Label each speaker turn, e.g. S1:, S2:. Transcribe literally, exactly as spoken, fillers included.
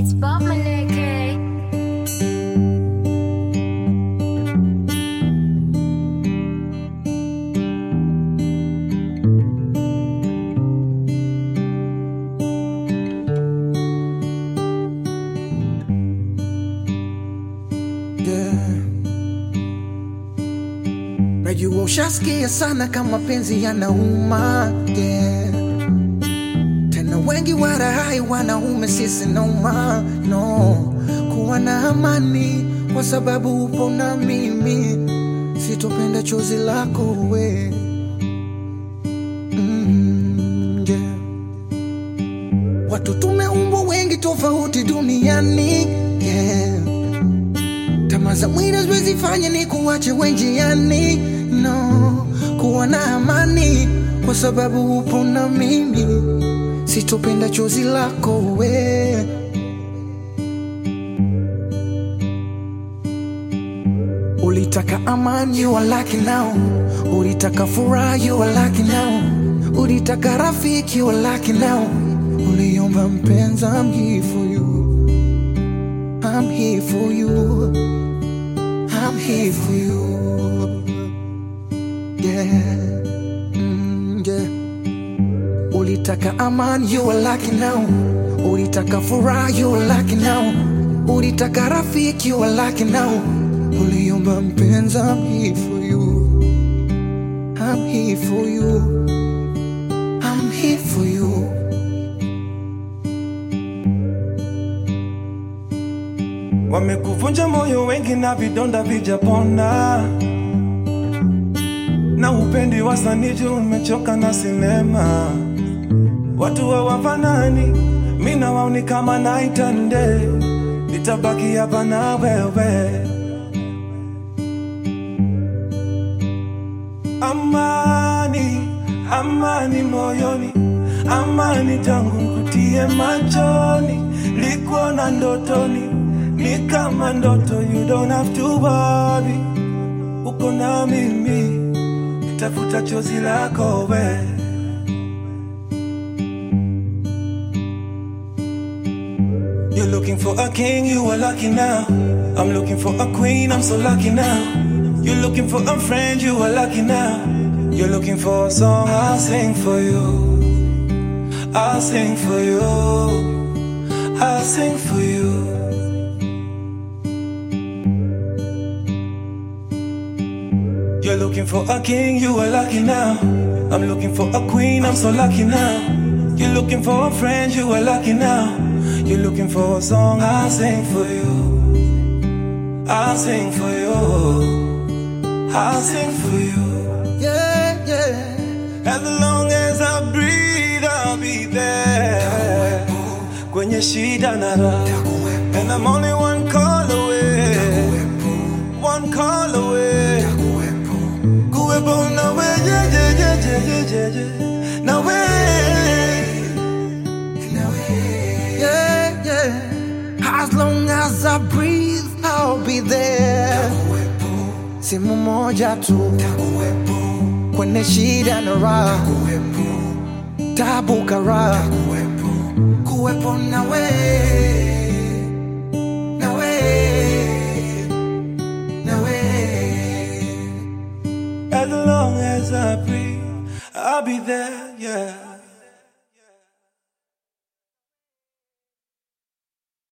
S1: It's Bob Maneke.
S2: Najua ushasikia sana kama penzi yanauma, yeah. Tena wengi wala hai wanaume sisi noma, no. Kuwa na amani kwa sababu upo na mimi, sitopenda chozi lako we, mm, yeah. Watu tumeumbwa wengi tofauti duniani, yeah. Tamaa za mwili haziwezi fanya ni kuache wenjiani, no. Kuwa na amani kwa sababu upo na mimi, sitopenda chozi lako we. Ulitaka amani, you are lucky now. Ulitaka furaha, you are lucky now. Ulitaka rafiki, you are lucky now. Uliomba mpenzi, I'm here for you. I'm here for you. I'm here for you. Yeah, mm, yeah. Ulitaka amani, you are lucky now. Ulitaka furaha, you are lucky now. Ulitaka rafiki, you are lucky now. Uliomba mpenzi, I'm here for you. I'm here for you. I'm here for you.
S3: Wamekuvunja moyo wengi na vidonda vijapona, na upendi wasanii umechoka na sinema. Watu hawafanani, mimi na wao ni kama night and day. Nitabaki hapa na wewe. Amani, amani moyoni, amani tangu nikutie machoni. Likuona ndotoni, ni kama ndoto, you don't have to worry. Uko na mimi, nitafuta chozi lako we. You're looking for a king, you are lucky now. I'm looking for a queen, I'm so lucky now. You're looking for a friend, you are lucky now. You're looking for a song, I'll sing for you. I'll sing for you. I'll sing for you. You're looking for a king, you are lucky now. I'm looking for a queen, I'm so lucky now. You're looking for a friend, you are lucky now. You're looking for a song, I'll sing for you. I'll sing for you. I'll sing for you.
S2: Yeah, yeah.
S3: As long as I breathe, I'll be there. Kwenye shida na raha. And I'm only one call away. One call away. Kuwepo na we, yeah, yeah, yeah, yeah, yeah, yeah. Na we.
S2: Yeah, yeah. As long as I breathe, I'll be there. Simu moja tu, kwenye shida na raha, tabu kara, kuwepo na we.